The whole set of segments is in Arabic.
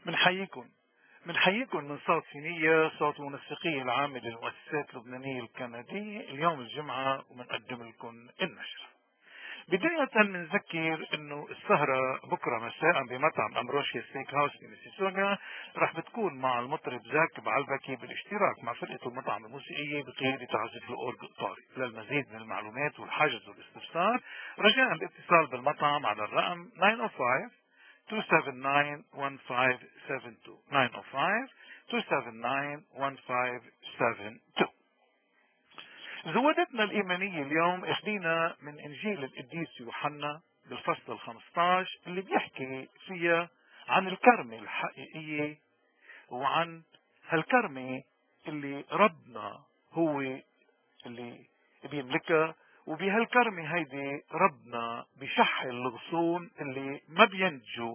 بنحييكم بنحييكم من صوت سينية، صوت المنسقية العامة للمؤسسات اللبنانية الكندية. اليوم الجمعة وبنقدم لكم النشرة. بداية بنذكر انه السهرة بكرة مساء بمطعم امروشيا ستيك هاوس بميسيسوغا رح بتكون مع المطرب زاك بعلبكي بالاشتراك مع فرقة المطعم الموسيقية بقيادة عازف الأورج طارق. للمزيد من المعلومات والحجز والاستفسار رجاء الاتصال بالمطعم على الرقم 905 279 1572 905 279 1572. زودتنا الإيمانية اليوم اخدينا من إنجيل القديس يوحنا بالفصل 15 اللي بيحكي فيها عن الكرمة الحقيقية وعن هالكرمة اللي ربنا هو اللي بيملكها، وبهالكرمة هيدي ربنا بيشحل الغصون اللي ما بينتجوا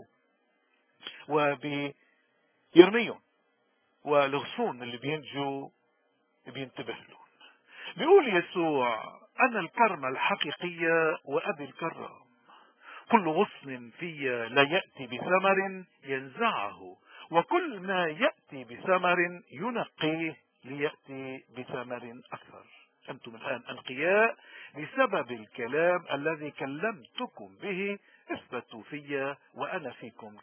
وبيرميهم، والغصون اللي بينتجوا بينتبه لهم. بيقول يسوع: أنا الكرمة الحقيقية وأبي الكرام، كل غصن في لا يأتي بثمر ينزعه، وكل ما يأتي بثمر ينقيه ليأتي بثمر أكثر. أنتم الآن أنقياء بسبب الكلام الذي كلمتكم به، اثبتوا في وأنا فيكم.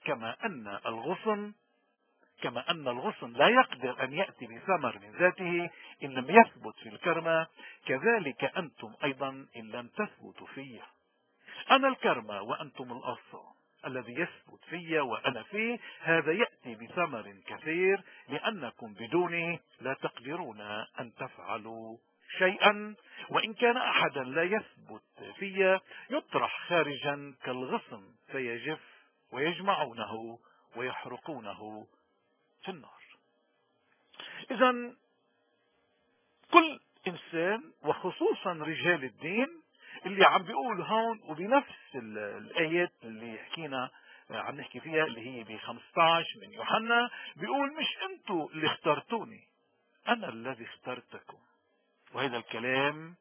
كما أن الغصن لا يقدر أن يأتي بثمر من ذاته إن لم يثبت في الكرمة، كذلك أنتم أيضا إن لم تثبتوا في. أنا الكرمة وأنتم الأغصان، الذي يثبت في وأنا فيه هذا يأتي بثمر كثير، لأنكم بدوني لا تقدرون أن تفعلوا شيئا. وإن كان أحدا لا يثبت في يطرح خارجا كالغصن فيجف، ويجمعونه ويحرقونه في النار. إذا كل إنسان وخصوصا رجال الدين اللي عم بيقول هون، وبنفس الآيات اللي حكينا عم نحكي فيها اللي هي ب 15 من يوحنا، بيقول: مش انتوا اللي اخترتوني، أنا الذي اخترتكم. وهذا الكلام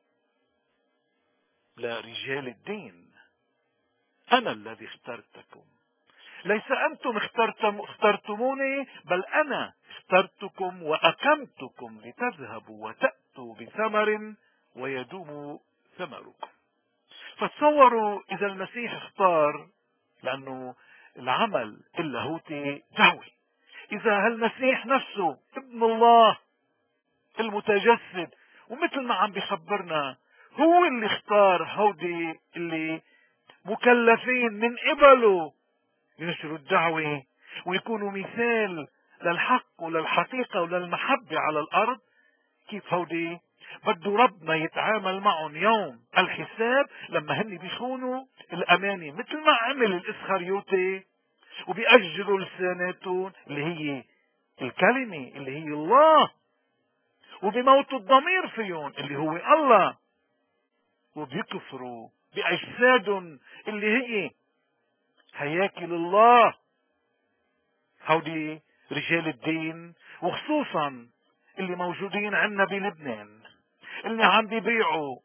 لرجال الدين. أنا الذي اخترتكم، ليس أنتم اخترتموني، بل أنا اخترتكم وأقمتكم لتذهبوا وتأتوا بثمر ويدوم ثمركم. فتصوروا إذا المسيح اختار، لأنه العمل اللاهوتي دعوة، إذا هالمسيح نفسه ابن الله المتجسد، ومثل ما عم بيخبرنا هو اللي اختار هودي اللي مكلفين من قبله ينشروا الدعوة ويكونوا مثال للحق وللحقيقة وللمحبة على الأرض، كيف هودي بده ربنا يتعامل معهم يوم الحساب لما هن بيخونوا الأمانة، مثل ما عمل الإسخريوطي وبيأجلوا لساناتهم اللي هي الكلمة اللي هي الله، وبموت الضمير فيهم اللي هو الله، وبيكفروا بأجسادهم اللي هي هياكل الله. هودي رجال الدين، وخصوصا اللي موجودين عنا بلبنان، اللي عم بيبيعوا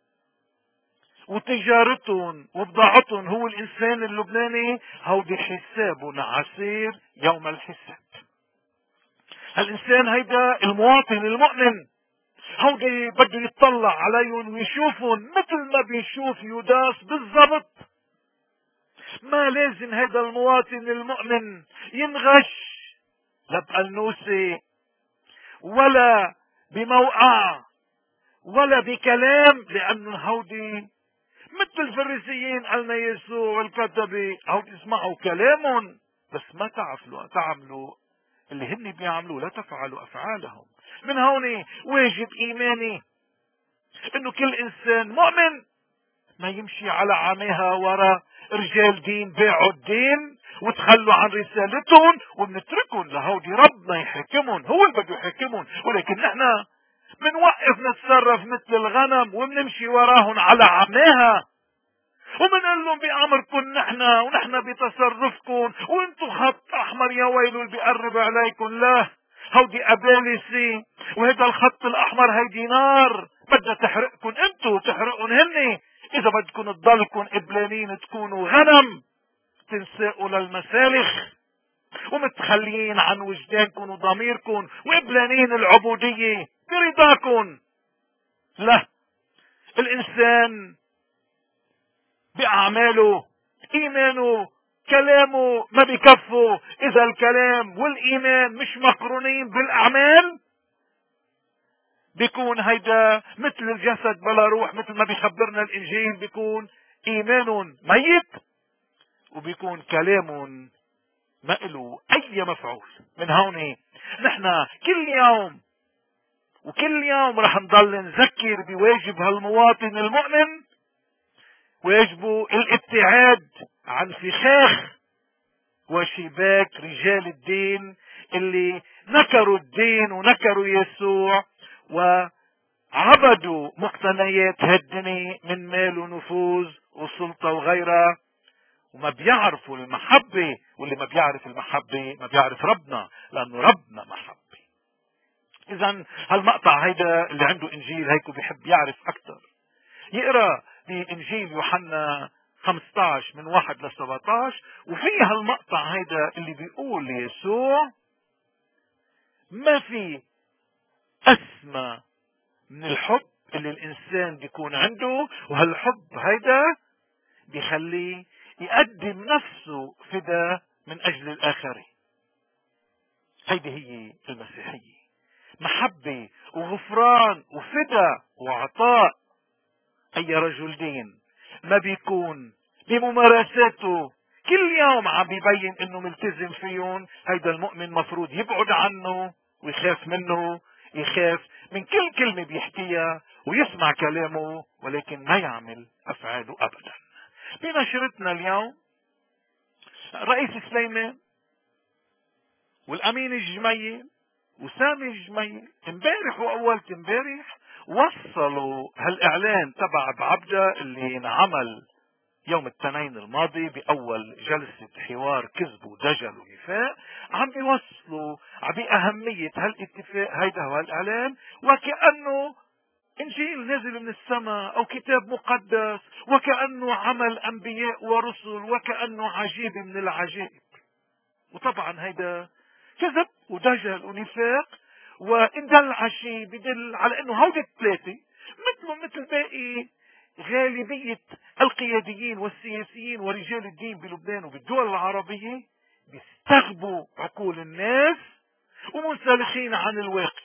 وتجارتهم وبضاعتهم هو الإنسان اللبناني، هودي حسابهم عسير يوم الحساب. هالإنسان هيدا المواطن المؤمن، هودي بده يطلع عليهم ويشوفهم مثل ما بيشوف يوداس بالضبط. ما لازم هيدا المواطن المؤمن ينغش لا بقلنوسة ولا بموقع ولا بكلام، لأن هودي مثل الفريسيين قالنا يسوع والكتبة، هودي اسمعوا كلامهم بس ما تعملوا اللي هن بيعملوه، لا تفعلوا أفعالهم. من هون واجب إيماني إنه كل إنسان مؤمن ما يمشي على عماها وراء رجال دين باعوا الدين وتخلوا عن رسالتهم، وبنتركهم لهودي ربنا يحكمهم، هو اللي بده يحكمهم. ولكن نحن بنوقف نتصرف مثل الغنم وبنمشي وراهم على عماها، وبنقول لهم بأمركم نحن ونحن بتصرفكم، وانتم خط احمر يا ويلو اللي بيقرب عليكم. لا، هودي أبالسي، وهذا الخط الأحمر هيدي نار بدها تحرقكم انتم وتحرقهم هني. إذا بدكم تضلكم قبلانين تكونوا غنم تنساقوا للمسالخ، ومتخليين عن وجدانكم وضميركم وقبلانين العبودية برضاكم. لا، الإنسان بأعماله إيمانه كلامه ما بكفوا. إذا الكلام والإيمان مش مقرونين بالأعمال بيكون هيدا مثل الجسد بلا روح، مثل ما بيخبرنا الإنجيل. بيكون إيمان ميت وبيكون كلام ما له أي مفعول. من هون نحن كل يوم رح نضل نذكر بواجب هالمواطن المؤمن، واجبه الابتعاد عن فخاخ وشباك رجال الدين اللي نكروا الدين ونكروا يسوع وعبدوا مقتنيات هالدنيا من مال ونفوذ وسلطة وغيرها، وما بيعرفوا المحبة. واللي ما بيعرف المحبة ما بيعرف ربنا، لأنه ربنا محبة. إذا هالمقطع هيدا اللي عنده إنجيل هيك بيحب يعرف أكثر يقرأ بإنجيل يوحنا 15 من 1 ل 17، وفي هالمقطع هيدا اللي بيقول يسوع ما في أسمى من الحب اللي الإنسان بيكون عنده، وهالحب هيدا بيخليه يقدم نفسه فدا من أجل الآخرين. هيدي هي المسيحية، محبة وغفران وفدا وعطاء. أي رجل دين ما بيكون بممارساته كل يوم عم بيبين انه ملتزم فيهم، هيدا المؤمن مفروض يبعد عنه ويخاف منه، يخاف من كل كلمة بيحكيها ويسمع كلامه، ولكن ما يعمل أفعاله أبدا. بنشرتنا اليوم الرئيس سليمان والأمين الجميل وسامي الجميل امبارح وأول امبارح وصلوا هالإعلان تبع بعبدة اللي انعمل يوم الاثنين الماضي بأول جلسة حوار كذب ودجل ونفاق. عم بيوصلوا بأهمية هالاتفاق هيدا وهالإعلان وكأنه إنجيل نازل من السماء أو كتاب مقدس، وكأنه عمل أنبياء ورسل، وكأنه عجيب من العجائب. وطبعا هيدا كذب ودجل ونفاق، وإن دل على شيء بدل على أنه هودي الثلاثة مثل باقي غالبية القياديين والسياسيين ورجال الدين بلبنان وبالدول العربية بيستغبوا عقول الناس ومنسلخين عن الواقع.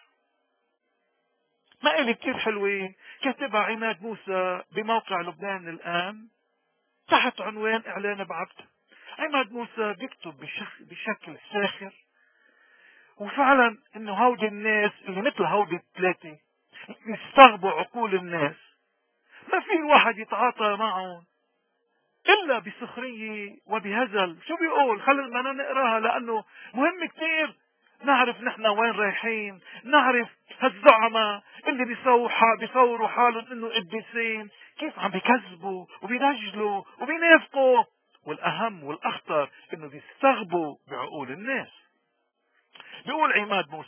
مقالة كتير حلوة كاتبها عماد موسى بموقع لبنان الآن تحت عنوان إعلان بعبدة. عماد موسى بيكتب بشكل ساخر، وفعلا انه هودي الناس اللي مثل هودي الثلاثة يستغبوا عقول الناس. ما في الواحد يتعاطى معهم الا بسخرية وبهزل. شو بيقول؟ خلينا نقراها لانه مهم كتير نعرف نحن وين رايحين، نعرف هالزعماء اللي بيصوروا حالهم انه قديسين كيف عم بيكذبوا وبينجلوا وبينافقوا، والاهم والاخطر انه بيستغبوا بعقول الناس. بيقول عماد موسى: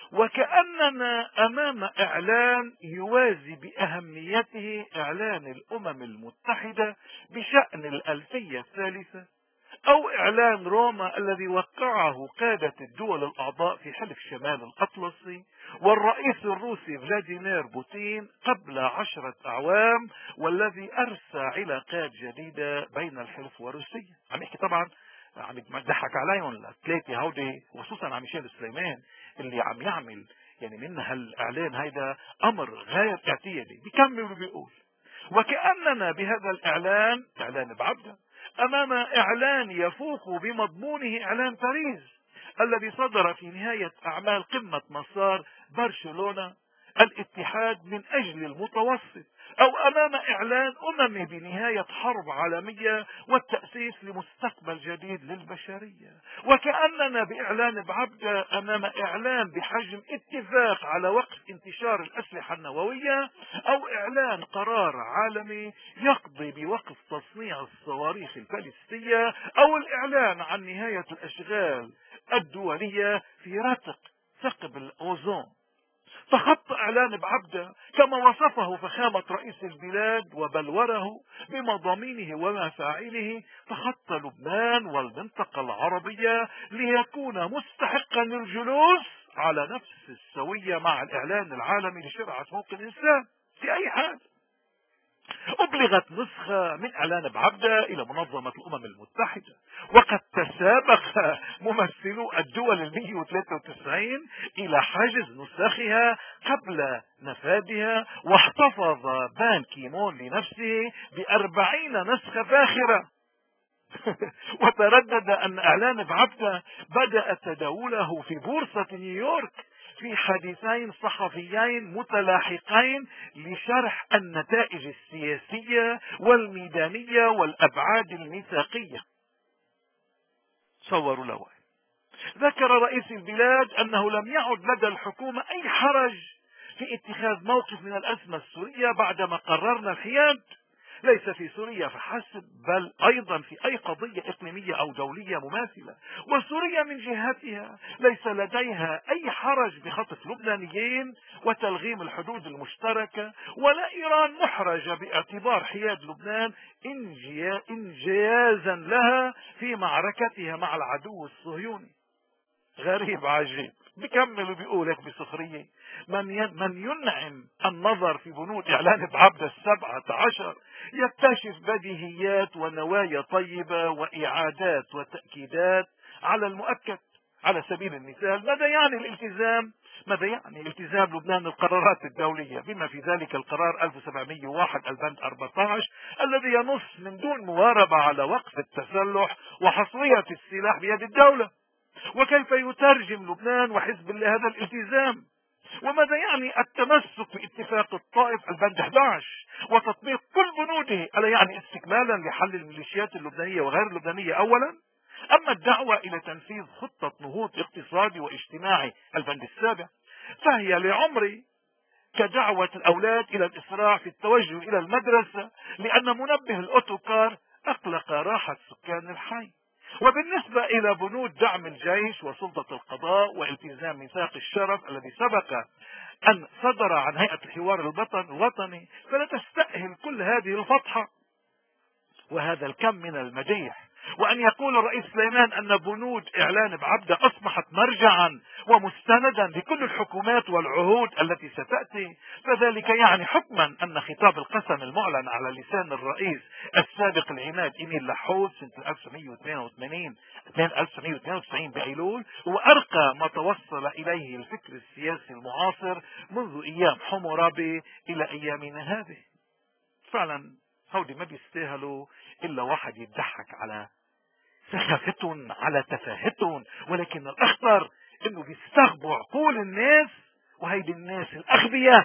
وكأننا أمام إعلان يوازي بأهميته إعلان الأمم المتحدة بشأن الألفية الثالثة، أو إعلان روما الذي وقعه قادة الدول الأعضاء في حلف شمال الأطلسي والرئيس الروسي فلاديمير بوتين قبل 10 أعوام، والذي أرسى علاقات جديدة بين الحلف وروسيا. عم يحكي طبعا عم يضحك عليهم الثلاثة هودي، وخصوصا عم ميشيل سليمان اللي عم يعمل يعني من هالإعلان هيدا أمر غير اعتيادي. بيكمل وبيقول: وكأننا بهذا الإعلان، إعلان بعبدة، أمام إعلان يفوق بمضمونه إعلان باريس الذي صدر في نهاية أعمال قمة مسار برشلونة الاتحاد من أجل المتوسط، أو أمام إعلان أممي بنهاية حرب عالمية والتأسيس لمستقبل جديد للبشرية. وكأننا بإعلان بعبدة أمام إعلان بحجم اتفاق على وقف انتشار الأسلحة النووية، أو إعلان قرار عالمي يقضي بوقف تصنيع الصواريخ البالستية، أو الإعلان عن نهاية الأشغال الدولية في رتق ثقب الأوزون. فخط إعلان بعبدة كما وصفه فخامة رئيس البلاد وبلوره بمضامينه ومفاعله، فخط لبنان والمنطقة العربية ليكون مستحقا للجلوس على نفس السوية مع الإعلان العالمي لشرع حقوق الإنسان في أي حال. أبلغت نسخة من إعلان بعبدة إلى منظمة الأمم المتحدة، وقد تسابق ممثلو الدول 193 إلى حجز نسخها قبل نفاذها، واحتفظ بان كيمون لنفسه ب40 نسخة فاخرة. وتردد أن إعلان بعبدة بدأ تداوله في بورصة نيويورك في حديثين صحفيين متلاحقين لشرح النتائج السياسية والميدانية والأبعاد الميثاقية. صوروا له. ذكر رئيس البلاد أنه لم يعد لدى الحكومة أي حرج في اتخاذ موقف من الأزمة السورية بعدما قررنا الحياد، ليس في سوريا فحسب بل أيضا في أي قضية إقليمية أو دولية مماثلة. وسوريا من جهتها ليس لديها أي حرج بخطف لبنانيين وتلغيم الحدود المشتركة، ولا إيران محرجة باعتبار حياد لبنان إنجازا لها في معركتها مع العدو الصهيوني. غريب عجيب. بكمل وبيقولك بسخرية: من ينعم النظر في بنود إعلان بعبدة 17 يكتشف بديهيات ونوايا طيبة وإعادات وتأكيدات على المؤكد. على سبيل المثال، ماذا يعني التزام لبنان القرارات الدولية، بما في ذلك القرار 1701 البند 14 الذي ينص من دون مواربة على وقف التسلح وحصرية السلاح بيد الدولة؟ وكيف يترجم لبنان وحزب الله هذا الالتزام؟ وماذا يعني التمسك باتفاق الطائف البند 11 وتطبيق كل بنوده؟ ألا يعني استكمالا لحل الميليشيات اللبنانية وغير اللبنانية أولا؟ أما الدعوة إلى تنفيذ خطة نهوض اقتصادي واجتماعي البند 7 فهي لعمري كدعوة الأولاد إلى الإسراع في التوجه إلى المدرسة، لأن منبه الأوتوكار أقلق راحة سكان الحي. وبالنسبة إلى بنود دعم الجيش وسلطة القضاء والتزام ميثاق الشرف الذي سبق أن صدر عن هيئة الحوار الوطني، فلا تستأهل كل هذه الفضحة وهذا الكم من المديح. وأن يقول الرئيس سليمان أن بنود إعلان بعبدة أصبحت مرجعا ومستندا لكل الحكومات والعهود التي ستأتي، فذلك يعني حكما أن خطاب القسم المعلن على لسان الرئيس السابق العماد إيميل لحود سنة 1992 بأيلول هو أرقى ما توصل إليه الفكر السياسي المعاصر منذ أيام حمورابي إلى أيامنا هذه. فعلا هودي ما بيستاهلوا إلا واحد يضحك على سخافتهم على تفاهتهم، ولكن الأخطر إنه بيستغبوا عقول الناس، وهيدي الناس الأغبياء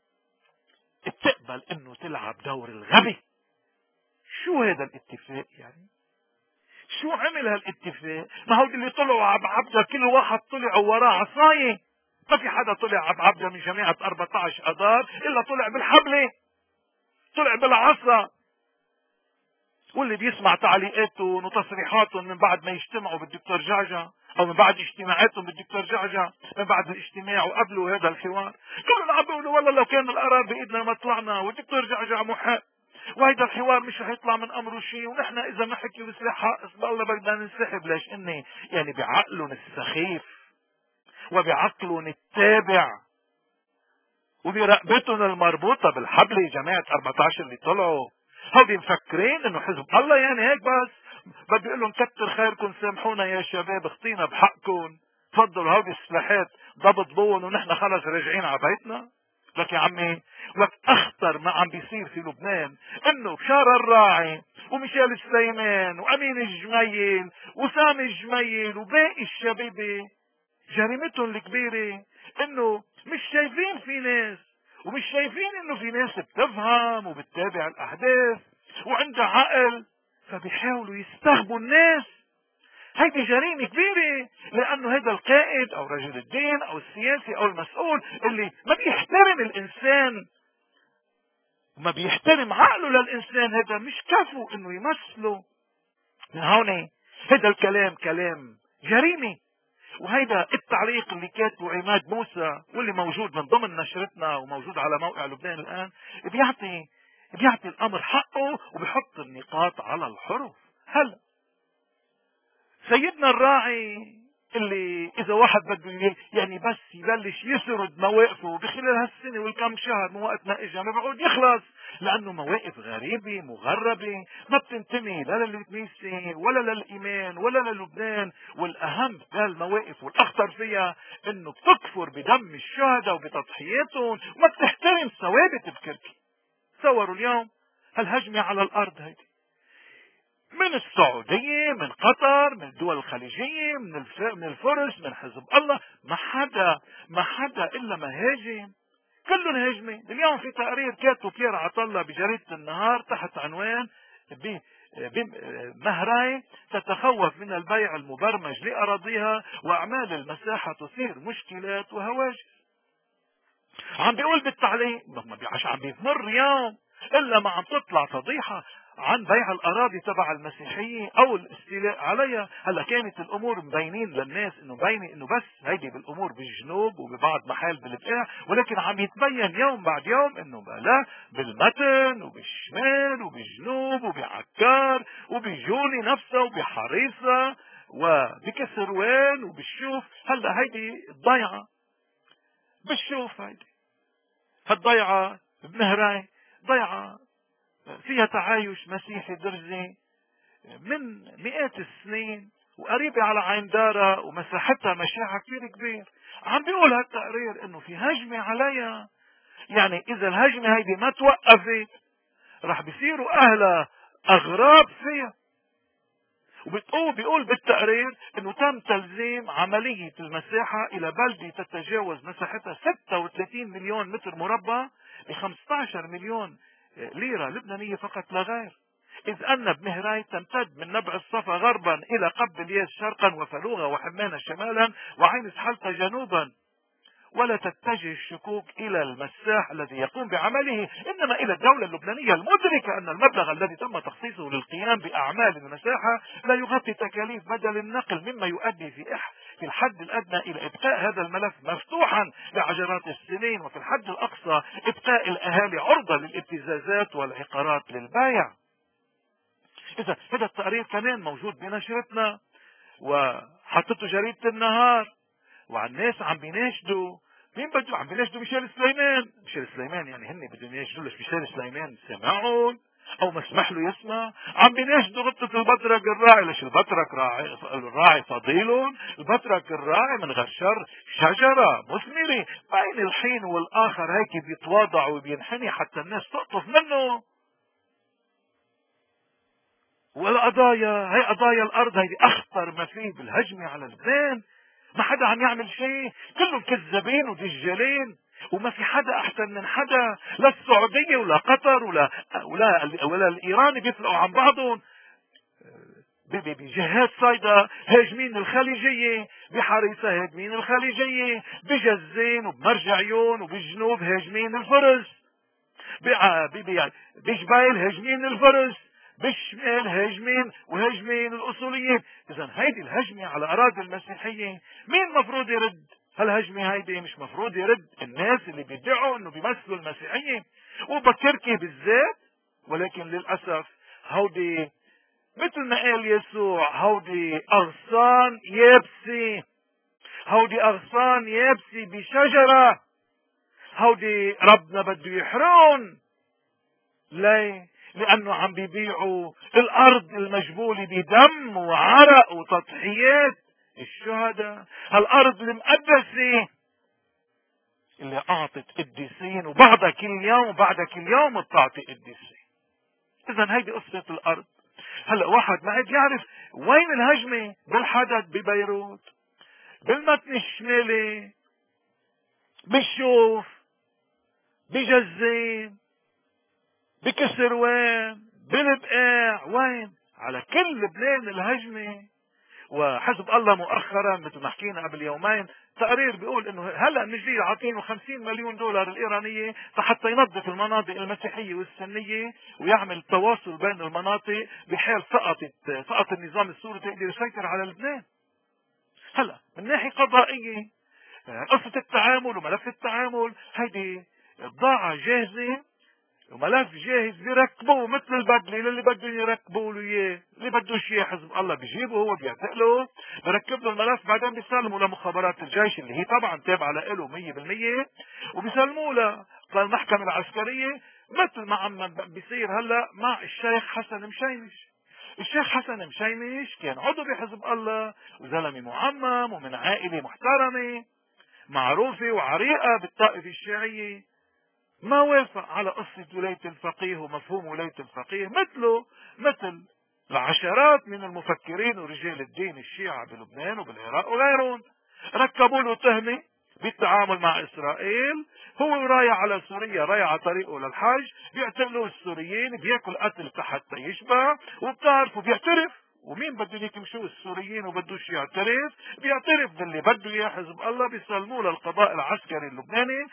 بتقبل إنه تلعب دور الغبي. شو هذا الاتفاق يعني؟ شو عمل هالاتفاق؟ ما هودي اللي طلعوا عبعبدة كل واحد طلع وراه عصاية، ما في حدا طلع عبعبدة من جماعة 14 أذار إلا طلع بالحبلة، طلع بالعصا. واللي بيسمع تعليقاتهم وتصريحاتهم من بعد ما يجتمعوا بالدكتور جعجع او من بعد اجتماعاتهم بالدكتور جعجع من بعد الاجتماع وقبلوا هذا الحوار، كلهم عم بيقولوا والله لو كان القرار بايدنا ما طلعنا، والدكتور جعجع محق، وهيدا الحوار مش رح يطلع من امره شيء، ونحن اذا ما حكي بسلاح اسم الله بدنا ننسحب. ليش؟ اني يعني بعقلهم السخيف وبعقلهم التابع وبرقبتهم المربوطه بالحبل جماعه 14 اللي طلعوا، هودي مفكرين انه حزب الله يعني هيك بس. بدي اقول لهم كتر خيركم، سامحونا يا شباب، اخطينا بحقكم، تفضلوا هودي السلاحات ضبط بون ونحن خلص راجعين على بيتنا. لك يا عمي، لك اخطر ما عم بيصير في لبنان انه بشار الراعي وميشيل سليمان وامين الجميل وسامي الجميل وباقي الشبيبه جريمتهم الكبيره انه مش شايفين في ناس، ومش شايفين انه في ناس بتفهم وبتتابع الاحداث وعندها عقل، فبيحاولوا يستغبوا الناس. هيدي جريمة كبيرة، لانه هذا القائد او رجل الدين او السياسي او المسؤول اللي ما بيحترم الانسان وما بيحترم عقله للانسان، هذا مش كفو انه يمثله. من هون هذا الكلام كلام جريمة، وهيدا التعليق اللي كاتبه عماد موسى واللي موجود من ضمن نشرتنا وموجود على موقع لبنان الآن بيعطي الأمر حقه وبيحط النقاط على الحروف. هلا سيدنا الراعي اللي اذا واحد بده يعني بس يبلش يسرد مواقفه بخلال هالسنه والكم شهر من وقت ما اجى ما بيعود يخلص، لانه مواقف غريبه مغربه ما بتنتمي لا للكنيسه ولا للايمان ولا للبنان. والاهم بهالمواقف والاخطر فيها انه بتكفر بدم الشهداء وبتضحياتهم وما بتحترم ثوابت بكركي. تصوروا اليوم هالهجمه على الارض هيدي من السعودية، من قطر، من الدول الخليجية، من الفرس، من حزب الله، ما حدا إلا ما هاجم. كلهم هجمة. اليوم في تقرير كاتبه بيير عطلة بجريدة النهار تحت عنوان مهراي تتخوف من البيع المبرمج لأراضيها وأعمال المساحة تثير مشكلات وهواجس. عم بيقول بالتعليق ما بيعش عم بيمر يوم إلا ما عم تطلع فضيحة عن بيع الأراضي تبع المسيحية أو الاستيلاء عليها. هلا كانت الأمور مبينين للناس إنه مبينة إنه بس هيدي بالأمور بالجنوب وببعض محال بالبقاع، ولكن عم يتبين يوم بعد يوم إنه لا بالمتن وبالشمال وبالجنوب وبعكار وبجولي نفسها وبحريصة وبكسروان وبالشوف. هلا هيدي الضيعة بالشوف، هالضيعة بمهراي ضيعة فيها تعايش مسيحي درزي من مئات السنين وقريبة على عين دارة ومساحتها مشاعة كثير كبير. عم بيقول هالتقرير انه في هجمة عليها، يعني اذا الهجمة هيدي ما توقفت راح بيصيروا اهلها اغراب فيها. وبيقول بالتقرير انه تم تلزيم عملية المساحة الى بلدة تتجاوز مساحتها 36 مليون متر مربع ب 15 مليون ليرة لبنانية فقط لا غير، إذ أن بمهراي تمتد من نبع الصفا غربا إلى قب الياس شرقا وفلوغة وحمانة شمالا وعين سحلطة جنوبا، ولا تتجه الشكوك إلى المساح الذي يقوم بعمله، إنما إلى الدولة اللبنانية المدركة أن المبلغ الذي تم تخصيصه للقيام بأعمال المساحة لا يغطي تكاليف بدل النقل، مما يؤدي في الحد الأدنى إلى إبقاء هذا الملف مفتوحا لعشرات السنين، وفي الحد الأقصى إبقاء الأهالي عرضة للابتزازات والعقارات للبايع. إذا هذا التقرير كمان موجود بنشرتنا وحطته جريدة النهار، والناس عم بيناشدوا مين بده، عم بيناشدوا ميشيل سليمان يعني هن بدهم يناشدوا ميشيل سليمان سمعون او مسمح له يسمع. عم بيناشدوا غطة البطرك الراعي، ليش البطرك الراعي فضيل، البطرك الراعي من غير شجرة مثمرة بين الحين والاخر هيك بيتواضع وبينحني حتى الناس تقطف منه. والقضايا هي قضايا الارض، هي اخطر ما فيه بالهجمة على لبنان. ما حدا عم يعمل شيء، كلهم كذابين ودجالين، وما في حدا احسن من حدا، لا السعودية ولا قطر ولا الايراني بيطلعوا عن بعضهم بجهات صيدا هاجمين الخليجية، بحريصة هاجمين الخليجية، بجزين وبمرجعيون وبالجنوب هاجمين الفرس، بجبيل هاجمين الفرس، بالشمال هاجمين الاصوليين. اذا هيدي الهجمة على اراضي المسيحية مين مفروض يرد هالهجمة هيدي؟ مش مفروض يرد الناس اللي بيدعوا انه بيمثلوا المسيحية وبكركي بالذات. ولكن للاسف هودي مثل ما قال يسوع هودي اغصان يابسة بشجرة، هودي ربنا بده يحرون. ليه؟ لانه عم بيبيعوا الارض المجبولة بدم وعرق وتضحيات الشهداء، هالارض المقدسة اللي اعطت قديسين وبعدها كل يوم بتعطي قديسين. اذا هيدي قصة الارض. هلا واحد ما قد يعرف وين الهجمة، بالحدث ببيروت، بالمتن الشمالي، بالشوف، بجزين، بكسروان، بالبقاع، وين؟ على كل لبنان الهجمة. وحزب الله مؤخرا مثل ما حكينا قبل يومين تقرير بيقول انه هلا النجدية عاطينه 50 مليون دولار الايرانية حتى ينظف المناطق المسيحية والسنية ويعمل تواصل بين المناطق بحال سقط النظام السوري تقدر يسيطر على لبنان. هلا من ناحية قضائية قصة التعامل وملف التعامل هيدي بضاعة جاهزة وملف جاهز بيركبوه مثل البدله للي بدهم يركبوا له اياه، اللي بدوش اياه حزب الله بيجيبه هو بيعتقله بركب له الملف، بعدين بيسلموا لمخابرات الجيش اللي هي طبعا تابعه له 100%، وبيسلموا له للمحكمه العسكريه مثل ما عم بيصير هلا مع الشيخ حسن مشيمش. الشيخ حسن مشيمش كان عضو بحزب الله وزلمه معمم ومن عائله محترمه معروفه وعريقه بالطائفه الشيعيه، ما وافق على قصة ولاية الفقيه ومفهوم ولاية الفقيه مثله مثل العشرات من المفكرين ورجال الدين الشيعة بلبنان وبالعراق وغيرهم. ركبوا له تهمة بالتعامل مع إسرائيل، هو رايح على سوريا، رايح على طريقه للحج، بيعتقلوا السوريين، بياكل قتل حتى يشبع، وبتعرفوا بيعترف. ومين بده يكمشوا السوريين وبدوش يعترف؟ بيعترف باللي بده اياه حزب الله، بيسلموه للقضاء العسكري اللبناني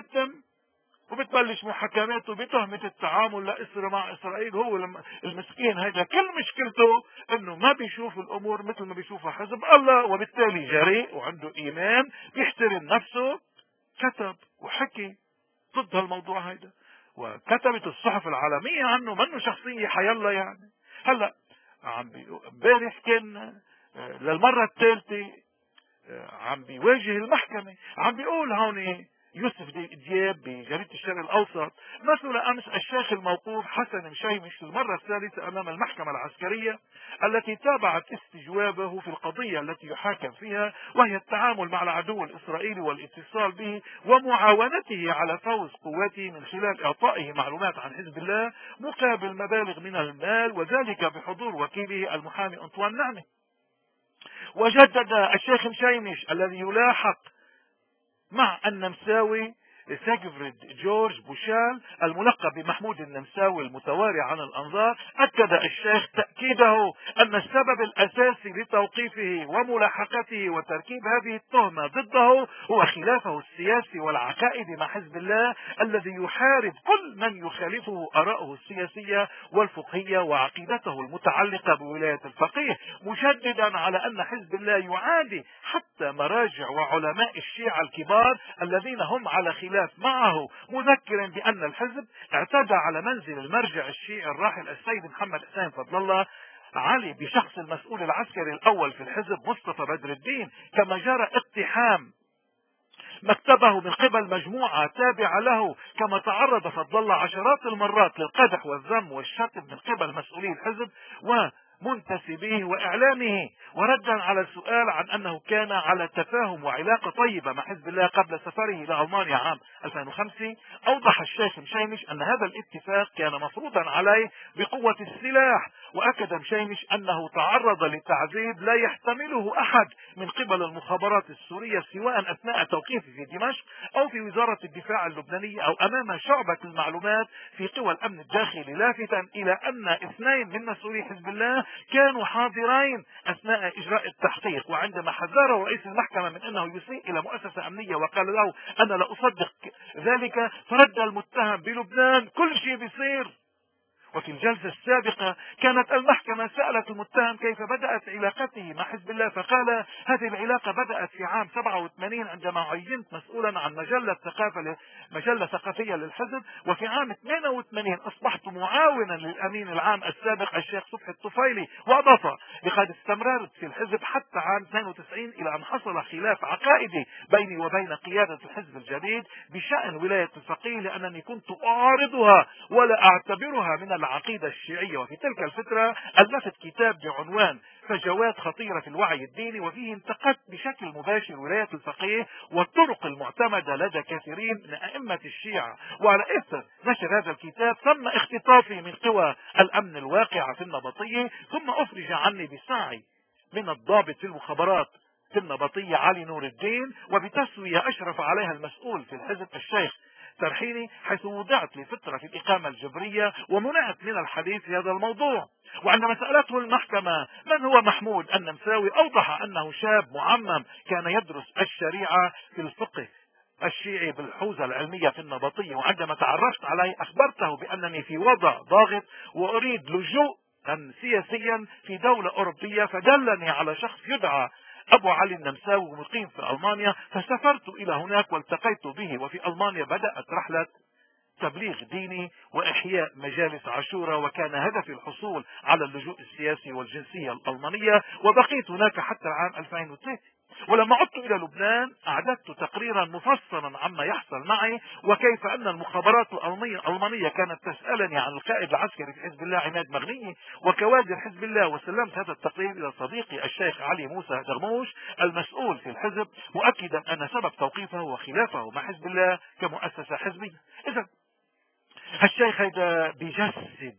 وبتبلش محاكماته بتهمة التعامل مع إسرائيل. هو المسكين هذا كل مشكلته انه ما بيشوف الامور مثل ما بيشوفها حزب الله، وبالتالي جريء وعنده ايمان بيحترم نفسه. كتب وحكي ضد هالموضوع هذا، وكتبت الصحف العالمية عنه منه شخصية حيالله يعني. هلا امبارح كان للمرة الثالثة عم بيواجه المحكمة، عم بيقول هون يوسف دياب بجريدة الشرق الأوسط: مثل أمس الشيخ الموقوف حسن مشيمش للمرة الثالثة أمام المحكمة العسكرية التي تابعت استجوابه في القضية التي يحاكم فيها، وهي التعامل مع العدو الإسرائيلي والاتصال به ومعاونته على فوز قواته من خلال إعطائه معلومات عن حزب الله مقابل مبالغ من المال، وذلك بحضور وكيله المحامي أنطوان نعمة. وجدد الشيخ مشيمش الذي يلاحق مع النمساوي سيغفريد جورج بوشال الملقب بمحمود النمساوي المتواري عن الأنظار، أكد الشيخ تأكيده أن السبب الأساسي لتوقيفه وملاحقته وتركيب هذه التهمة ضده هو خلافه السياسي والعقائدي مع حزب الله الذي يحارب كل من يخالفه آراءه السياسية والفقهية وعقيدته المتعلقة بولاية الفقيه، مشددا على أن حزب الله يعادي حتى مراجع وعلماء الشيعة الكبار الذين هم على خلاف معه، مذكرا بأن الحزب اعتدى على منزل المرجع الشيعي الراحل السيد محمد حسين فضل الله علي بشخص المسؤول العسكري الأول في الحزب مصطفى بدر الدين، كما جرى اقتحام مكتبه من قبل مجموعة تابعة له، كما تعرض فضل الله عشرات المرات للقدح والذم والشتم من قبل مسؤولي الحزب ومنتسبيه وإعلامه. وردا على السؤال عن أنه كان على تفاهم وعلاقة طيبة مع حزب الله قبل سفره إلى ألمانيا عام 2005، أوضح الشيخ مشيمش أن هذا الاتفاق كان مفروضا عليه بقوة السلاح، وأكد مشيمش أنه تعرض لتعذيب لا يحتمله أحد من قبل المخابرات السورية سواء أثناء توقيفه في دمشق أو في وزارة الدفاع اللبنانية أو أمام شعبة المعلومات في قوى الأمن الداخلي، لافتا إلى أن 2 من مسؤولي حزب الله كانوا حاضرين أثناء إجراء التحقيق. وعندما حذره رئيس المحكمة من أنه يسيء إلى مؤسسة أمنية وقال له أنا لا أصدق ذلك، فرد المتهم بلبنان كل شيء بيصير. وفي الجلسة السابقة كانت المحكمة سألت المتهم كيف بدأت علاقته مع حزب الله، فقال هذه العلاقة بدأت في عام 87 عندما عينت مسؤولا عن مجلة ثقافية للحزب، وفي عام 88 أصبحت معاونا للأمين العام السابق الشيخ صبحي الطفيلي. وأضاف لقد استمررت في الحزب حتى عام 92 إلى أن حصل خلاف عقائدي بيني وبين قيادة الحزب الجديد بشأن ولاية الفقيه، لأنني كنت أعارضها ولا أعتبرها من العقيدة الشيعية. وفي تلك الفترة ألفت كتاب بعنوان فجوات خطيرة في الوعي الديني، وفيه انتقدت بشكل مباشر ولاية الفقيه والطرق المعتمدة لدى كثيرين من أئمة الشيعة. وعلى إثر نشر هذا الكتاب تم اختطافي من قوى الأمن الواقعة في النبطية، ثم أفرج عني بسعي من الضابط في المخابرات في النبطية علي نور الدين، وبتسوية أشرف عليها المسؤول في الحزب الشيخ ترحيني، حيث وضعت لفترة في الإقامة الجبرية ومنعت من الحديث في هذا الموضوع. وعندما سألته المحكمة من هو محمود النمساوي، أوضح أنه شاب معمم كان يدرس الشريعة في الفقه الشيعي بالحوزة العلمية في النبطية. وعندما تعرفت عليه أخبرته بأنني في وضع ضاغط وأريد لجوء سياسيا في دولة أوروبية، فدلني على شخص يدعى أبو علي النمساوي مقيم في ألمانيا، فسافرت إلى هناك والتقيت به. وفي ألمانيا بدأت رحلة تبليغ ديني وإحياء مجالس عاشوراء، وكان هدفي الحصول على اللجوء السياسي والجنسية الألمانية، وبقيت هناك حتى العام 2003. ولما عدت إلى لبنان أعددت تقريرا مفصلا عما يحصل معي، وكيف أن المخابرات الألمانية كانت تسألني عن القائد العسكري في حزب الله عماد مغنية وكوادر حزب الله. وسلمت هذا التقرير إلى صديقي الشيخ علي موسى درموش المسؤول في الحزب، مؤكدا أن سبب توقيفه وخلافه مع حزب الله كمؤسسة حزبية. إذا هالشيخ هيدا بيجسد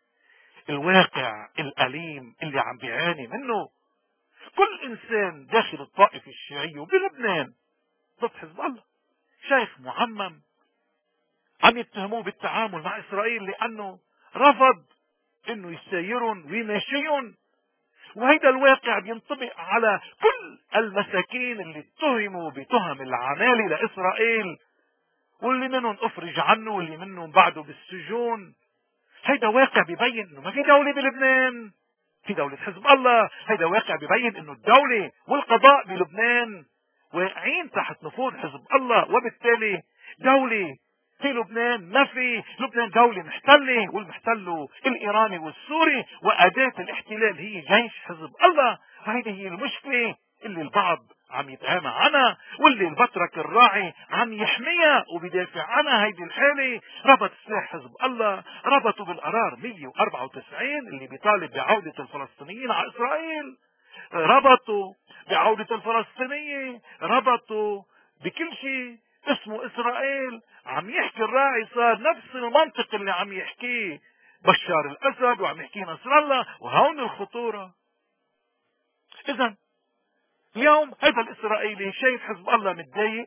الواقع الأليم اللي عم بيعاني منه كل إنسان داخل الطائفة الشيعية بلبنان ضد حزب الله. شيخ معمم عم يتهموه بالتعامل مع إسرائيل لأنه رفض إنه يسايرهم ويماشيهم، وهيدا الواقع بينطبق على كل المساكين اللي اتهموا بتهم العمالة لإسرائيل، واللي منهم أفرج عنه واللي منهم بعده بالسجون. هيدا واقع بيبين إنه ما في دولة بلبنان، في دولة حزب الله. هيدا واقع بيبين إنه الدولة والقضاء بلبنان واقعين تحت نفوذ حزب الله، وبالتالي دولة في لبنان ما في. لبنان دولة محتلة، والمحتل الإيراني والسوري، وأداة الاحتلال هي جيش حزب الله. وهيدي هي المشكلة اللي البعض عم يتهامى عنها، واللي البطرك الراعي عم يحميها وبيدافع عنها. هيدي الحالة ربط سلاح حزب الله، ربطوا بالقرار 194 اللي بيطالب بعودة الفلسطينيين على إسرائيل، ربطوا بعودة الفلسطينية، ربطوا بكل شيء اسمه إسرائيل. عم يحكي الراعي صار نفس المنطق اللي عم يحكيه بشار الأسد وعم يحكيه نصر الله، وهون الخطورة. إذا اليوم هذا الإسرائيلي شايف حزب الله متضايق،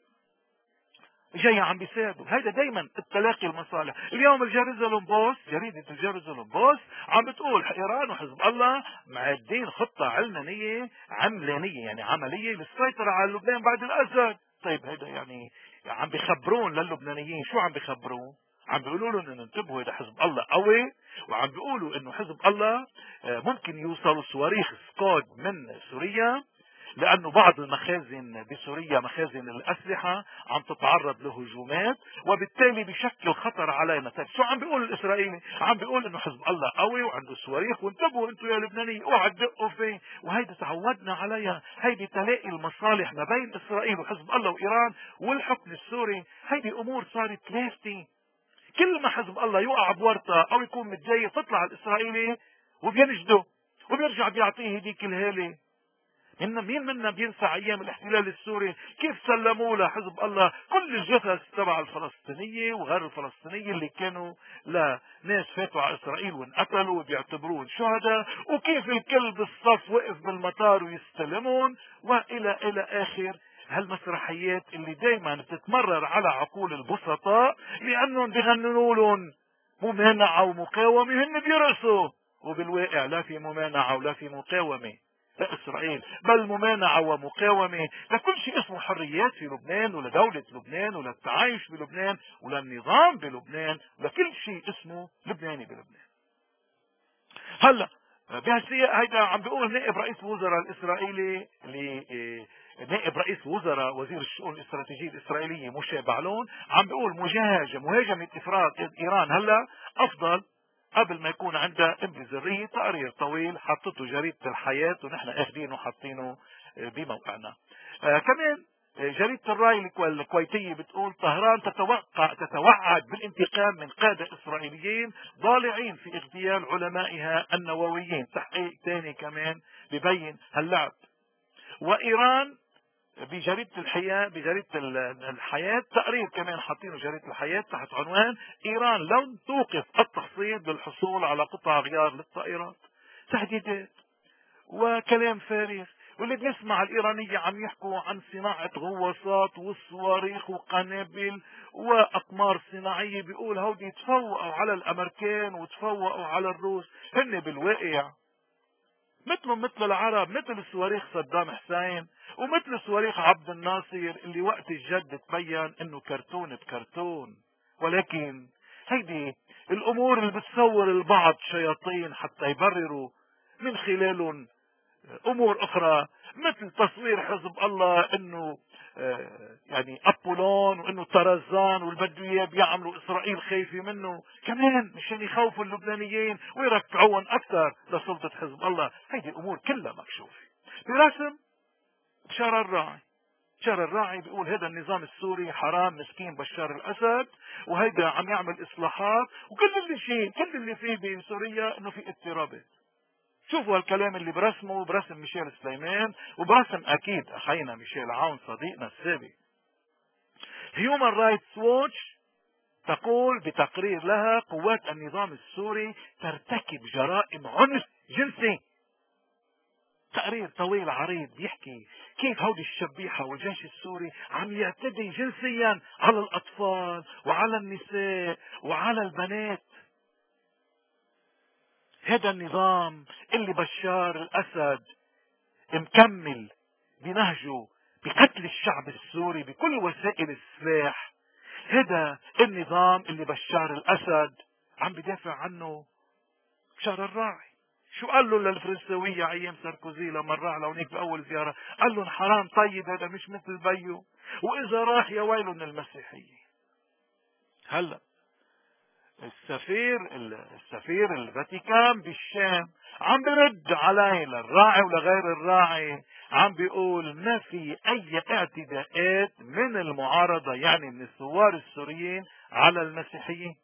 جاي عم بيساعده. هيدا دايما التلاقي المصالح. اليوم الجيروزاليم بوست، جريدة الجيروزاليم بوست عم بتقول ايران وحزب الله معدين خطة علمانية عملانية، يعني عملية للسيطرة على لبنان بعد الاسد. طيب هيدا يعني عم بيخبرون للبنانيين شو عم بيخبرون؟ عم بيقولوا لهم انه انتبهوا هذا حزب الله قوي، وعم بيقولوا انه حزب الله ممكن يوصلوا صواريخ سكود من سوريا، لأنه بعض المخازن بسوريا مخازن الأسلحة عم تتعرض لهجومات، وبالتالي بشكل خطر علينا. طيب شو عم بيقول الإسرائيلي؟ عم بيقول إنه حزب الله قوي وعنده صواريخ، وانتبهوا أنتم يا لبنانيين اوعوا تدقوا فيه. وهيدا تعودنا عليها، هيدي تلاقي المصالح ما بين إسرائيل وحزب الله وإيران والحكم السوري. هيدي أمور صارت لافتة. كل ما حزب الله يقع بورطة أو يكون متضايق تطلع الإسرائيلي وبينجده وبيرجع بيعطيه هديك الهالة. مين منا بينسى ايام الاحتلال السوري كيف سلموا لحزب الله كل الجثث تبع الفلسطينيه وغير الفلسطينيه اللي كانوا لناس فاتوا على اسرائيل وانقتلوا وبيعتبروهم شهداء، وكيف الكل بالصف وقف بالمطار ويستلمون، الى اخر هالمسرحيات اللي دايما بتتمرر على عقول البسطاء، لانهم بيغنوا لهم ممانعه ومقاومه. هن بيرقصوا، وبالواقع لا في ممانعه ولا في مقاومه لإسرائيل، بل ممانعة ومقاومة لكل شيء اسمه حريات في لبنان، ولدولة لبنان، وللتعايش بلبنان، وللنظام بلبنان، ولكل شيء اسمه لبناني بلبنان. هلا بهالسياق هيدا عم بيقول نائب رئيس الوزراء الإسرائيلي نائب رئيس وزراء وزير الشؤون الاستراتيجية الإسرائيلية موشي بعلون عم بيقول مهاجمة إفراط إيران هلا أفضل قبل ما يكون عندها قنبلة ذرية. تقرير طويل حطته جريدة الحياة ونحن اخذينه وحاطينه بموقعنا. كمان جريدة الراي الكويتية بتقول طهران تتوعد بالانتقام من قادة إسرائيليين ضالعين في اغتيال علمائها النوويين. تحقيق ثاني كمان ببين هاللعب. وإيران بجريدة الحياة تقرير كمان حاطينه جريدة الحياة تحت عنوان إيران لن توقف التخطيط للحصول على قطع غيار للطائرات. تهديدات وكلام فارغ. واللي بنسمع الإيرانية عم يحكوا عن صناعة غواصات وصواريخ وقنابل وأقمار صناعية، بيقول هودي تفوقوا على الأمريكان وتفوقوا على الروس. هن بالواقع مثلهم مثل العرب، مثل صواريخ صدام حسين ومثل صواريخ عبد الناصر اللي وقت الجد تبين انه كرتون بكرتون. ولكن هيدي الامور اللي بتصور البعض شياطين حتى يبرروا من خلالهم امور اخرى مثل تصوير حزب الله انه يعني ابولون وانه طرزان والبدو اياه بيعملوا اسرائيل خايفه منه كمان مشان يخوفوا اللبنانيين ويركعوهم اكثر لسلطه حزب الله. هيدي الامور كلها مكشوفه. برسم بشار الراعي. بشار الراعي بيقول هذا النظام السوري حرام مسكين بشار الاسد، وهيدا عم يعمل اصلاحات، كل اللي فيه بسوريا انه في اضطرابات. شوفوا هالكلام اللي برسمه برسم ميشيل سليمان، وبرسم اكيد اخينا ميشيل عون صديقنا السابق. هيومن رايتس ووتش تقول بتقرير لها قوات النظام السوري ترتكب جرائم عنف جنسي. تقرير طويل عريض بيحكي كيف هودي الشبيحة والجيش السوري عم يعتدي جنسيا على الأطفال وعلى النساء وعلى البنات. هذا النظام اللي بشار الأسد مكمل بنهجه بقتل الشعب السوري بكل وسائل السلاح، هذا النظام اللي بشار الأسد عم بدافع عنه بشار الراعي. شو قال له للفرنسوية ايام ساركوزي لما راح لهونيك باول زيارة؟ قال لهم حرام طيب هذا مش مثل بيو، واذا راح يا ويله من المسيحية. هلا السفير الفاتيكان بالشام عم برد علي للراعي ولغير الراعي، عم بيقول ما في اي اعتداءات من المعارضة يعني من الثوار السوريين على المسيحيين.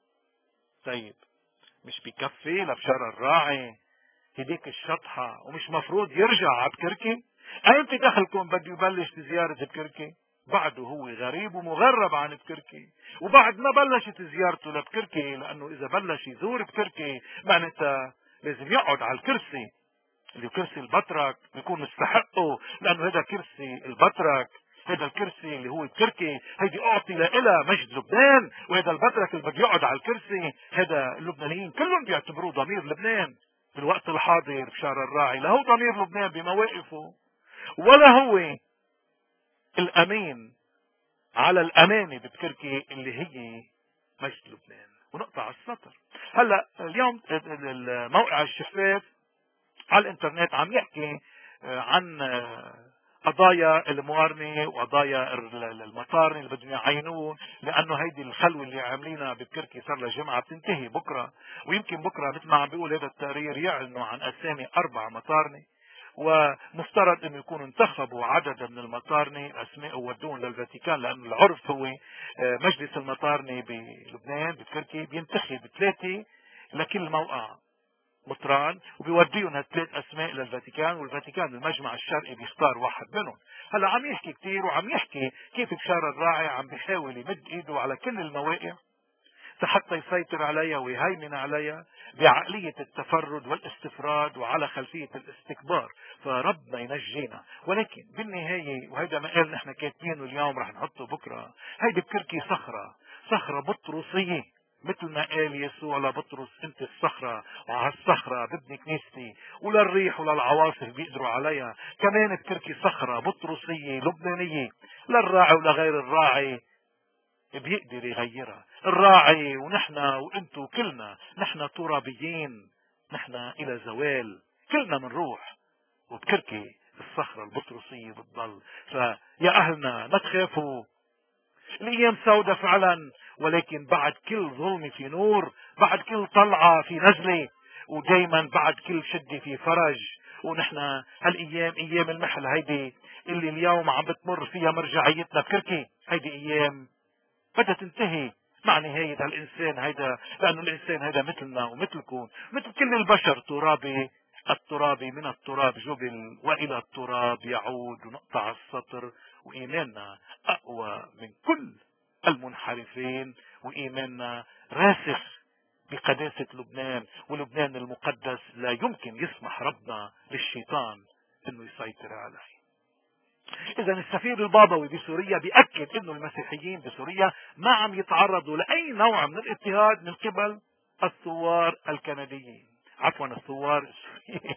طيب مش بكفي لبشار الراعي هديك الشطحة ومش مفروض يرجع على بكركي؟ ايمتى دخلكم بده يبلش بزيارة بكركي؟ بعده هو غريب ومغرب عن بكركي، وبعد ما بلشت زيارته لبكركي، لانه اذا بلش يزور بكركي معناتها لازم يقعد على الكرسي اللي كرسي البطرك، بيكون مستحقه، لانه هذا كرسي البطرك، هذا الكرسي اللي هو بكركي هيدي اعطي لها مجد لبنان، وهذا البطرك اللي بده يقعد على الكرسي هذا اللبنانيين كلهم بيعتبروه ضمير لبنان. بالوقت الحاضر بشار الراعي لا هو ضمير لبنان بمواقفه، ولا هو الامين على الامانه بتركي اللي هي مجد لبنان. ونقطع على السطر. هلا اليوم الموقع الشفاف على الانترنت عم يحكي عن قضايا الموارنه وقضايا المطارنه اللي بدهم يعينوه، لانه هيدي الخلوه اللي عاملينها بتركي صار لها جمعه بتنتهي بكره، ويمكن بكره مثل ما عم بيقول هذا التقرير يعلنوا عن اسامي 4 مطارنه، ومفترض انه يكونوا انتخبوا عدد من المطارنه اسماء وودوهم للفاتيكان، لانه العرف هو مجلس المطارنه بلبنان بتركي بينتخب 3 لكل موقع مطران، وبيوديهم هالثلاث اسماء للفاتيكان، والفاتيكان المجمع الشرقي بيختار واحد منهم. هلا عم يحكي كثير وعم يحكي كيف بشار الراعي عم بيحاول يمد ايده على كل المواقع حتى يسيطر عليها ويهيمن عليها بعقلية التفرد والاستفراد وعلى خلفية الاستكبار، فربنا ينجينا. ولكن بالنهاية وهذا ما قال نحن كاتبينه اليوم رح نحطه بكرة، هيدي بكركي صخرة بطرسية، مثل ما قال يسوع لبطرس انت الصخرة وعلى الصخرة ببني كنيستي، ولا الريح ولا العواصف بيقدروا عليها. كمان بكركي صخرة بطرسية لبنانية، لا الراعي ولا غير الراعي بيقدر يغيرها. الراعي ونحن وانتو كلنا نحن ترابيين، نحن الى زوال، كلنا منروح، وبكركي الصخرة البطرسية بتضل. فيا اهلنا ما تخافوا، الايام سودة فعلا، ولكن بعد كل ظلم في نور، بعد كل طلعة في نزلة، ودايما بعد كل شدة في فرج. ونحن هالايام ايام المحل هيدي اللي اليوم عم بتمر فيها مرجعيتنا بكركي، هيدي ايام بدها تنتهي مع نهاية هالإنسان هيدا، لأنه الإنسان هيدا مثلنا ومثلكم مثل كل البشر، ترابي، الترابي من التراب جبل وإلى التراب يعود. ونقطع السطر. وإيماننا أقوى من كل المنحرفين، وإيماننا راسخ بقداسة لبنان، ولبنان المقدس لا يمكن يسمح ربنا للشيطان انه يسيطر عليه. اذا السفير البابوي بسوريا بيأكد انه المسيحيين بسوريا ما عم يتعرضوا لاي نوع من الاضطهاد من قبل الثوار الكنديين، عفوا الثوار السوريين.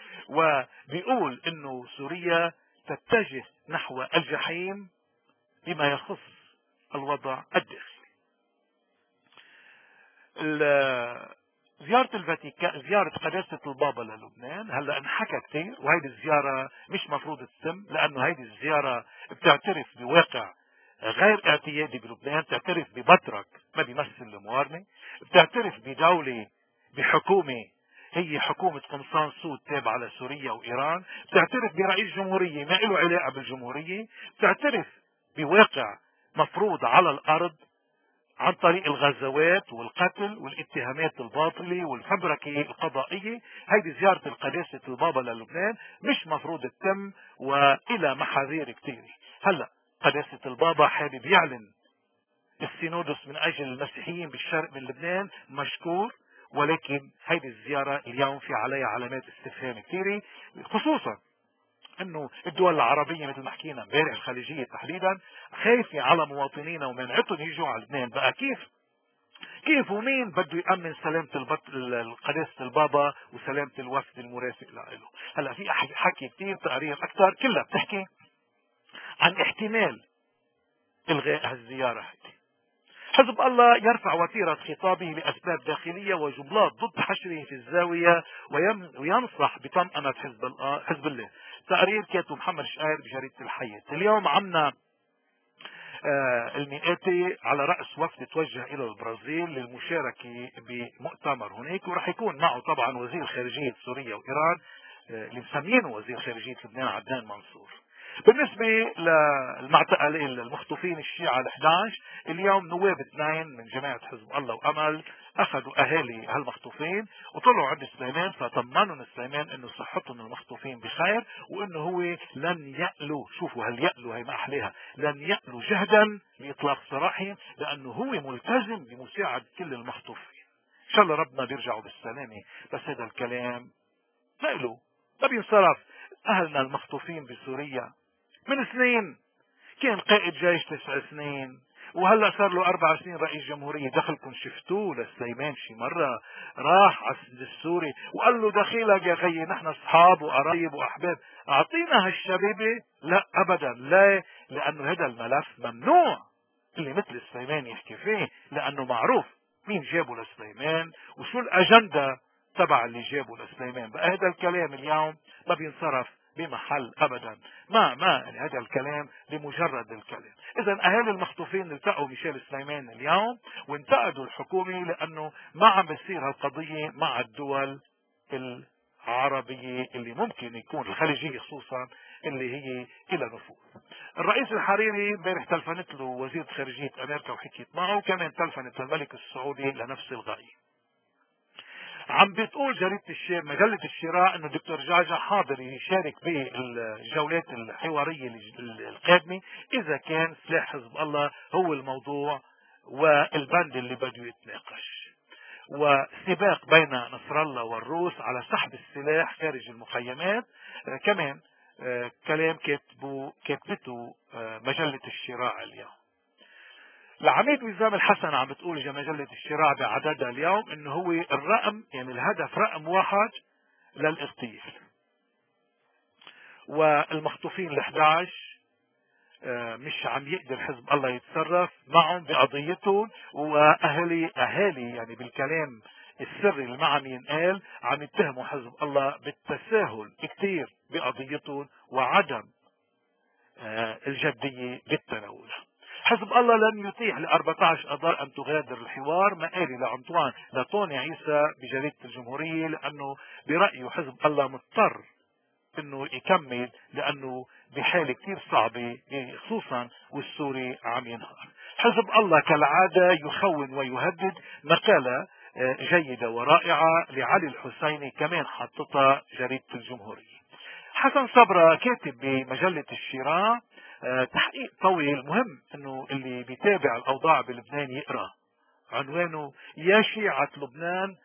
وبيقول انه سوريا تتجه نحو الجحيم بما يخص الوضع الداخلي. زيارة الفاتيكان، زيارة قداسة البابا للبنان هلا انحكى كثير، وهيدي الزيارة مش مفروض تتم، لانه هيدي الزيارة بتعترف بواقع غير اعتيادي بلبنان، بتعترف ببطرك ما بيمثل الموارنة، بتعترف بدولة بحكومة هي حكومة قمصان سود تابعة لسوريا وإيران، بتعترف برئيس جمهورية ما له علاقة بالجمهورية، بتعترف بواقع مفروض على الأرض عن طريق الغزوات والقتل والاتهامات الباطلة والفبركة القضائية. هيدي زيارة القداسة البابا للبنان مش مفروض تتم، وإلى محاذير كثيرة. هلا قداسة البابا حابب يعلن السينودس من أجل المسيحيين بالشرق من لبنان، مشكور، ولكن هيدي الزيارة اليوم في عليها علامات استفهام كثيرة، خصوصا انه الدول العربية مثل ما حكينا امبارح الخليجية تحديدا خايفة على مواطنينا ومنعتهم يجوا على لبنان. بقى كيف ومين بده يأمن سلامة قداسة البابا وسلامة الوفد المرافق له؟ هلا في حكي كثير، تقارير اكثر كلها بتحكي عن احتمال الغاء هالزيارة هيدي. حزب الله يرفع وتيرة خطابه لأسباب داخلية وجملات ضد حشره في الزاوية وينصح بطمأنة حزب الله. تقرير كاتب محمد شقاير بجريدة الحياة. اليوم عمنا المئاتي على رأس وفد توجه إلى البرازيل للمشاركة بمؤتمر هناك، ورح يكون معه طبعا وزير خارجية سوريا وإيران اللي مسمينه وزير خارجية لبنان عدنان منصور. بالنسبة للمعتقلين المخطوفين الشيعة ال11، اليوم نواب 2 من جماعة حزب الله وأمل أخذوا أهالي هالمخطوفين وطلعوا عند سليمان، فطمنوا سليمان أنه صحتهم المخطوفين بخير، وأنه هو لن يألوا، شوفوا هاليألوا هي ما أحليها، لن يألوا جهدا لإطلاق سراحهم، لأنه هو ملتزم بمساعدة كل المخطوفين. إن شاء الله ربنا بيرجعوا بالسلامة، بس هذا الكلام ما له، ما بينصرف. أهلنا المخطوفين بسوريا من سنين، كان قائد جيش 9 سنين، وهلا صار له 4 سنين رئيس جمهورية. دخلكم شفتوه لسليمان شي مرة راح على السوري وقال له دخيلك يا خيي نحن اصحاب وقرايب واحباب؟ اعطينا هالشبيبة؟ لا ابدا، لا، لانه هذا الملف ممنوع اللي مثل سليمان يحكي فيه، لانه معروف مين جابه لسليمان وشو الاجندة تبع اللي جابه لسليمان. بقى هذا الكلام اليوم ما بينصرف بمحل ابدا، ما يعني هذا الكلام لمجرد الكلام. اذا اهالي المخطوفين التقوا ميشيل سليمان اليوم وانتقدوا الحكومة لانه ما عم بتصير هالقضية مع الدول العربية اللي ممكن يكون الخليجية خصوصا اللي هي الى نفوذ. الرئيس الحريري امبارح تلفنت له وزيرة خارجية امريكا وحكيت معه، وكمان تلفنت الملك السعودي لنفس الغاية. عم بتقول مجلة الشراء انه دكتور جعجع حاضر يشارك بالجولات الحوارية القادمة اذا كان سلاح حزب الله هو الموضوع والبند اللي بده يتناقش، وسباق بين نصر الله والروس على سحب السلاح خارج المخيمات. كمان كلام كاتبته مجلة الشراء اليوم. العميد وزام الحسن عم بتقول مجلة الشراع بعددها اليوم انه هو الرقم، يعني الهدف رقم 1 للاغتيال، والمخطوفين ال11 مش عم يقدر حزب الله يتصرف معهم بقضيتهم، واهالي يعني بالكلام السري اللي ما عم ينقال عم يتهموا حزب الله بالتساهل كتير بقضيتهم وعدم الجدية بالتناول. حزب الله لن يتيح ل14 اذار ان تغادر الحوار، ما قال لعنطوان لطوني عيسى بجريدة الجمهورية، لانه برأيه حزب الله مضطر انه يكمل لانه بحالة كتير صعبة، خصوصا والسوري عم ينهار. حزب الله كالعادة يخون ويهدد. مقالة جيدة ورائعة لعلي الحسيني كمان حطتها جريدة الجمهورية. حسن صبرا كاتب بمجلة الشراء تحقيق طويل مهم انه اللي بيتابع الاوضاع بلبنان يقرأ. عنوانه يا شيعة لبنان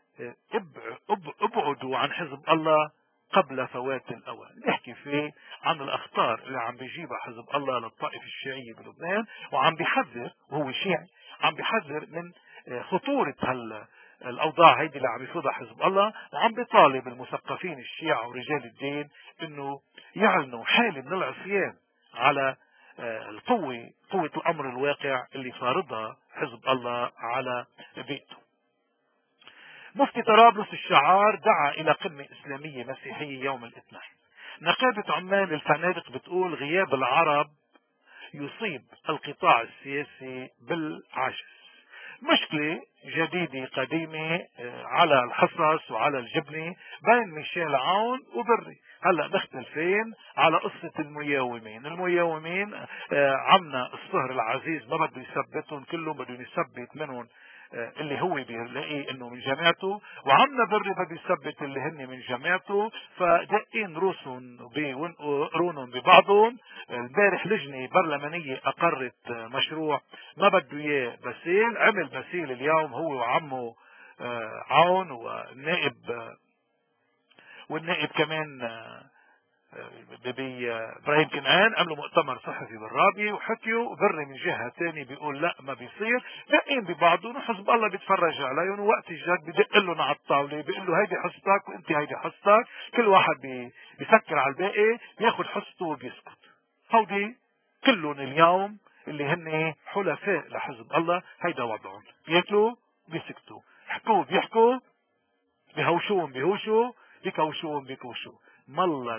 ابعدوا عن حزب الله قبل فوات الاوان. بيحكي فيه عن الاخطار اللي عم بيجيبها حزب الله للطائفة الشيعية بلبنان، وعم بيحذر، وهو شيعي، عم بيحذر من خطورة الاوضاع هيدي اللي عم يفرضها حزب الله، وعم بيطالب المثقفين الشيعة ورجال الدين انه يعلنوا حالة من العصيان على قوة الامر الواقع اللي فارضها حزب الله على بيئته. مفتي طرابلس الشعار دعا إلى قمة إسلامية مسيحية يوم الاثنين. نقابة عمال الفنادق بتقول غياب العرب يصيب القطاع السياسي بالعجز. مشكلة جديدة قديمة على الحصص وعلى الجبنة بين ميشيل عون وبري. هلا مختلفين على قصة المياومين. عمنا الصهر العزيز ما بده يثبتهم كلهم، بده يثبت منهم اللي هو بيلاقيه انه من جماعته، وعمنا بري بده يثبت اللي هن من جماعته، فدقين روسهم قرونهم ببعضهم. امبارح لجنة برلمانية اقرت مشروع ما بده اياه باسيل، عمل باسيل اليوم هو وعمه عون والنائب كمان ابراهيم كنعان عملوا مؤتمر صحفي بالرابية وحكيوا. بري من جهة تاني بيقول لا ما بيصير، دقين ببعضهم وحزب الله بيتفرج عليهم، ووقت الجد بدق لهم على الطاولة بيقول له هيدي حصتك وانت هيدي حصتك، كل واحد بيسكر على الباقي بياخد حصته وبيسكت. هودي كلهم اليوم اللي هن حلفاء لحزب الله هيدا وضعهم، بياكلوا بيسكتوا، يحكوا بيحكوا، بيهوشوهم بيهوشوا، بيكوشوهم بيكوشوا. مالله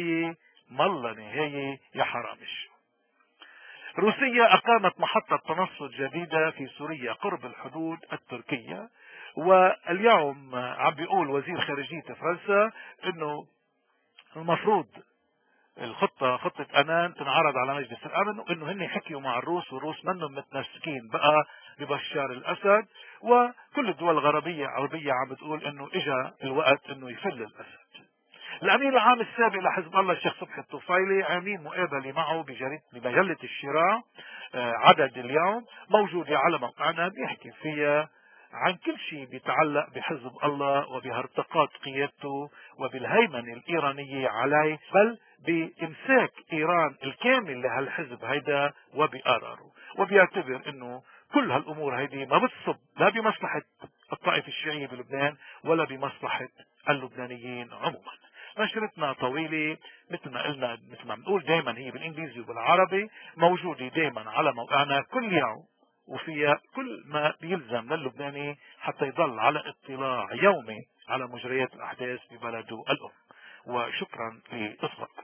نهاية يا حرامش. روسيا أقامت محطة تنصت جديدة في سوريا قرب الحدود التركية، واليوم عم بيقول وزير خارجية فرنسا انه المفروض خطة أمان تنعرض على مجلس الأمن، وإنه هن حكيوا مع الروس، والروس منهم متمسكين بقى ببشار الأسد، وكل الدول العربية عم بتقول إنه إجا الوقت إنه يفل الأسد. الأمين العام السابق لحزب الله الشيخ صبحي الطفيلي عاملين مقابلة معه بمجلة الشراع عدد اليوم موجودة على موقعنا، بيحكي فيها عن كل شيء بيتعلق بحزب الله وبهرطقات قيادته وبالهيمنة الإيرانية عليه، بل بإمساك إيران الكامل لهالحزب هيدا وبقراره. وبيعتبر انه كل هالامور هيدي ما بتصب لا بمصلحة الطائفة الشيعية بلبنان ولا بمصلحة اللبنانيين عموما. نشرتنا طويلة مثل ما قلنا، مثل ما بنقول دائما هي بالانجليزي وبالعربي، موجودة دائما على موقعنا كل يوم، وفيها كل ما بيلزم للبناني حتى يضل على اطلاع يومي على مجريات الاحداث ببلده الام. وشكرا لإصغائكم.